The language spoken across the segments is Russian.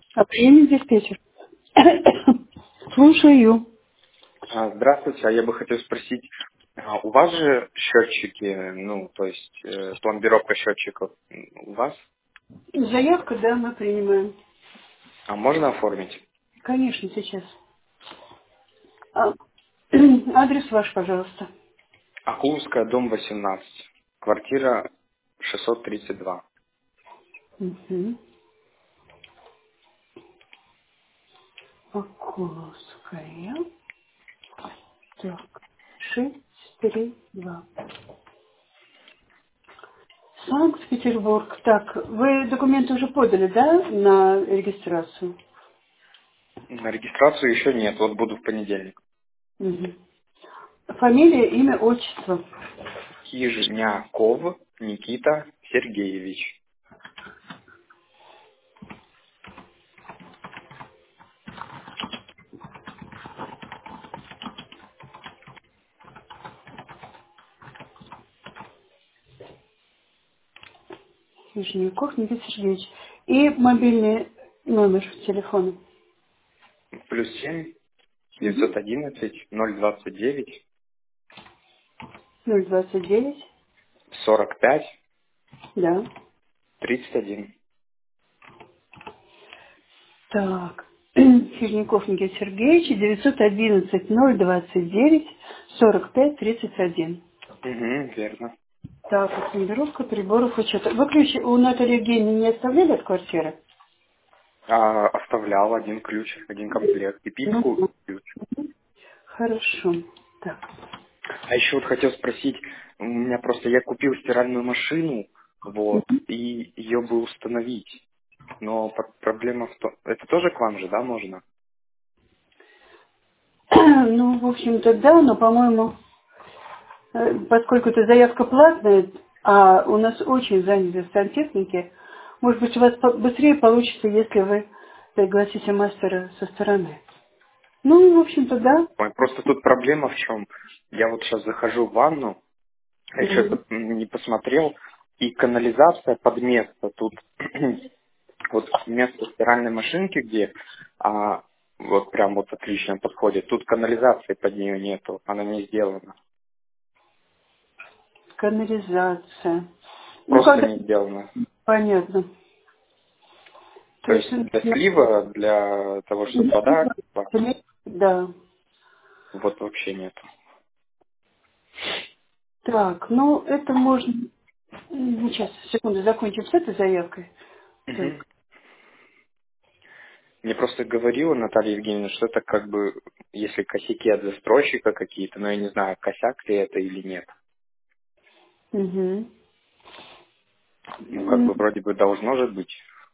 А приемник диспетчер. Слушаю. Здравствуйте, а я бы хотел спросить, у вас же счетчики, ну, то есть пломбировка счетчиков у вас? Заявку, да, мы принимаем. А можно оформить? Конечно, сейчас. А, адрес ваш, пожалуйста. Акулская, дом 18, квартира 632. Угу. Окуловская. Так. 632. Санкт-Петербург. Так, вы документы уже подали, да, на регистрацию? На регистрацию еще нет, вот буду в понедельник. Угу. Фамилия, имя, отчество. Хижняков Никита Сергеевич. Нижников Никита Сергеевич. И мобильный номер телефона. +7 Угу. 911 029 029. 45 Да. 31. Так. Хижников Никита Сергеевич, 911 029 45 31. Угу, верно. Так, оценировка приборов учета. Вы ключ у Натальи Евгеньевны не оставляли от квартиры? Оставлял один ключ, один комплект. И пипку, Ну, ключ. хорошо. Так. А еще вот хотел спросить, у меня просто, я купил стиральную машину, вот, и ее бы установить. Но проблема в том, это тоже к вам же, да, можно? Ну, в общем-то, да, но, по-моему, поскольку эта заявка платная, а у нас очень заняты сантехники, может быть, у вас быстрее получится, если вы пригласите мастера со стороны. Ну, в общем-то, да. Ой, просто тут проблема в чем? Я вот сейчас захожу в ванну, я Мгм. что-то не посмотрел, и канализация под место. Тут вот вместо стиральной машинки, где вот прям вот отлично подходит, тут канализации под нее нету, она не сделана. Канализация. Ну, Просто когда... не сделана. Понятно. То То есть... есть для слива, для того, чтобы вода, Да. вот вообще нету. Так, ну, это можно... Сейчас, секунду, закончим с этой заявкой. Мгм. Так. Мне просто говорила Наталья Евгеньевна, что это как бы, если косяки от застройщика какие-то, но я не знаю, косяк ли это или нет. Угу. Ну, как бы вроде бы должно же быть.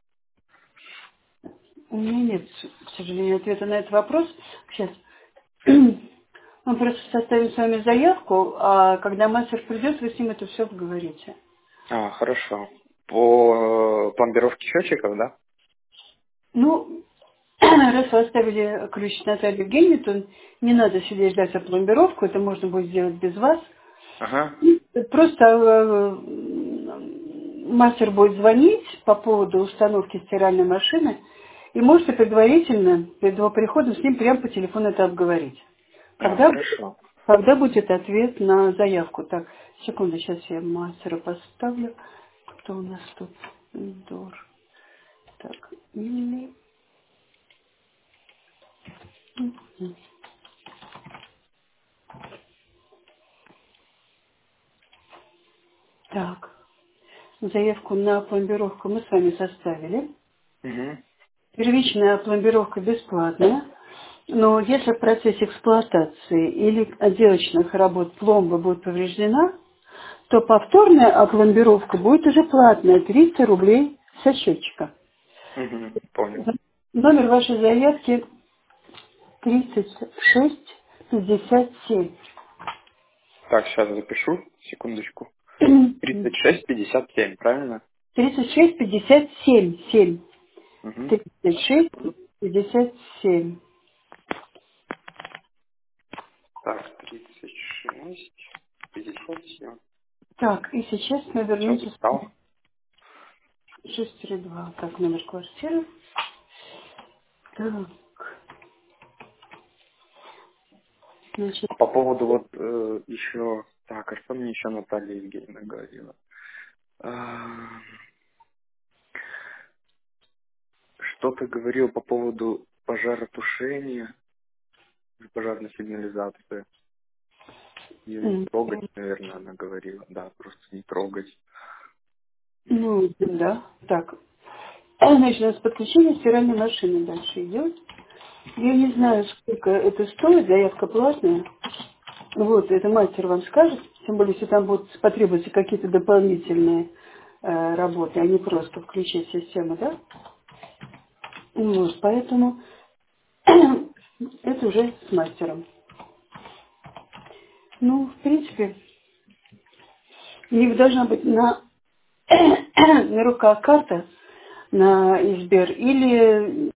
У меня нет, к сожалению, ответа на этот вопрос. Сейчас. Мы просто составим с вами заявку, а когда мастер придет, вы с ним это все обговорите. Хорошо. По пломбировке счетчиков, да? Ну, раз вы оставили ключ Натальи Евгеньевны, то не надо сидеть ждать опломбировку, это можно будет сделать без вас. Ага. Просто мастер будет звонить по поводу установки стиральной машины, и можете предварительно, перед его приходом, с ним прямо по телефону это обговорить. Когда, Хорошо. когда будет ответ на заявку? Так, секунду, сейчас я мастера поставлю. Кто у нас тут? Дор. Так, или... Так, заявку на пломбировку мы с вами составили. Угу. Первичная пломбировка бесплатная, но если в процессе эксплуатации или отделочных работ пломба будет повреждена, то повторная опломбировка будет уже платная, 300 рублей со счетчика. Угу. Понял. Номер вашей заявки 3657. Так, сейчас запишу. Секундочку. 36-57, правильно? 3657. 7. Угу. 3657. Так, 36-57. Так, и сейчас мы Сейчас вернемся записал. в 632. Так, номер квартиры. Так, значит, По поводу вот еще... Так, а что мне еще Наталья Евгеньевна говорила? Что-то говорил по поводу пожаротушения, пожарной сигнализации. Ее не трогать, наверное, она говорила. Да, просто не трогать. ну, да, так. Значит, у нас подключение стиральной машины дальше идет. Я не знаю, сколько это стоит, заявка платная. Вот, это мастер вам скажет, тем более, если там будут потребуются какие-то дополнительные работы, а не просто включить систему, да? Вот, поэтому это уже с мастером. Ну, в принципе, у них должна быть на, на руках карта на Избер или